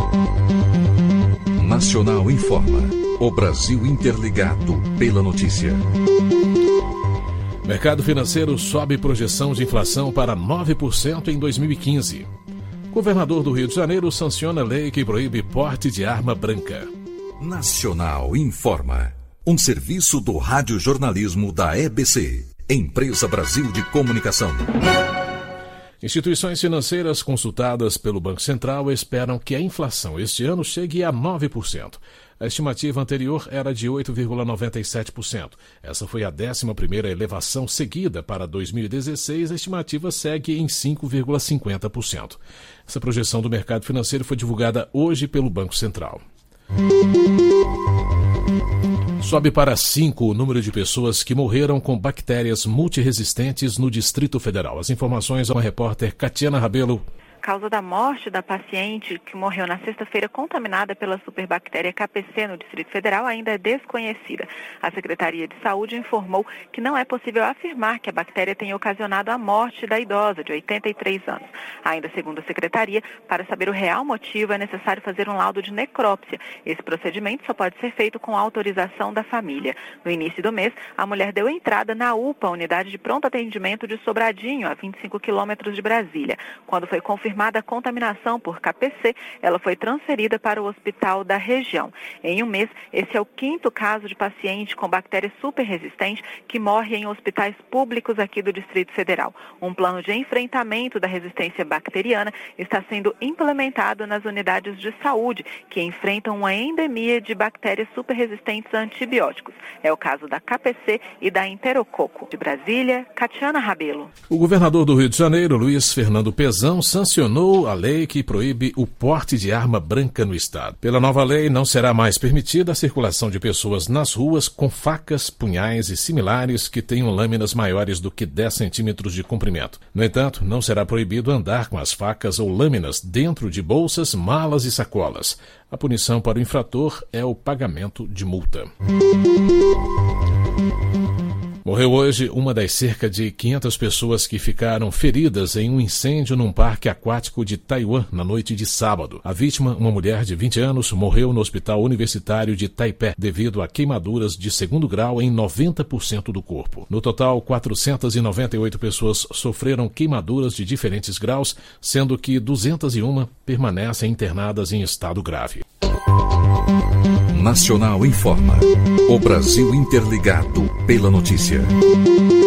Nacional informa. O Brasil interligado pela notícia. Mercado financeiro sobe projeção de inflação para 9% em 2015. Governador do Rio de Janeiro sanciona lei que proíbe porte de arma branca. Nacional informa. Um serviço do radiojornalismo da EBC, Empresa Brasil de Comunicação. Instituições financeiras consultadas pelo Banco Central esperam que a inflação este ano chegue a 9%. A estimativa anterior era de 8,97%. Essa foi a 11ª elevação seguida. Para 2016, a estimativa segue em 5,50%. Essa projeção do mercado financeiro foi divulgada hoje pelo Banco Central. Sobe para 5 o número de pessoas que morreram com bactérias multiresistentes no Distrito Federal. As informações com a repórter Catiana Rabelo. A causa da morte da paciente que morreu na sexta-feira contaminada pela superbactéria KPC no Distrito Federal ainda é desconhecida. A Secretaria de Saúde informou que não é possível afirmar que a bactéria tenha ocasionado a morte da idosa de 83 anos. Ainda segundo a Secretaria, para saber o real motivo é necessário fazer um laudo de necrópsia. Esse procedimento só pode ser feito com autorização da família. No início do mês, a mulher deu entrada na UPA, Unidade de Pronto Atendimento de Sobradinho, a 25 quilômetros de Brasília. Quando foi confirmada a contaminação por KPC, ela foi transferida para o hospital da região. Em um mês, esse é o 5º caso de paciente com bactéria superresistente que morre em hospitais públicos aqui do Distrito Federal. Um plano de enfrentamento da resistência bacteriana está sendo implementado nas unidades de saúde que enfrentam uma endemia de bactérias superresistentes a antibióticos. É o caso da KPC e da Enterococo. De Brasília, Catiana Rabelo. O governador do Rio de Janeiro, Luiz Fernando Pezão, sancionou a lei que proíbe o porte de arma branca no estado. Pela nova lei, não será mais permitida a circulação de pessoas nas ruas com facas, punhais e similares que tenham lâminas maiores do que 10 centímetros de comprimento. No entanto, não será proibido andar com as facas ou lâminas dentro de bolsas, malas e sacolas. A punição para o infrator é o pagamento de multa. Morreu hoje uma das cerca de 500 pessoas que ficaram feridas em um incêndio num parque aquático de Taiwan na noite de sábado. A vítima, uma mulher de 20 anos, morreu no Hospital Universitário de Taipei devido a queimaduras de 2º grau em 90% do corpo. No total, 498 pessoas sofreram queimaduras de diferentes graus, sendo que 201 permanecem internadas em estado grave. Nacional informa. O Brasil interligado pela notícia.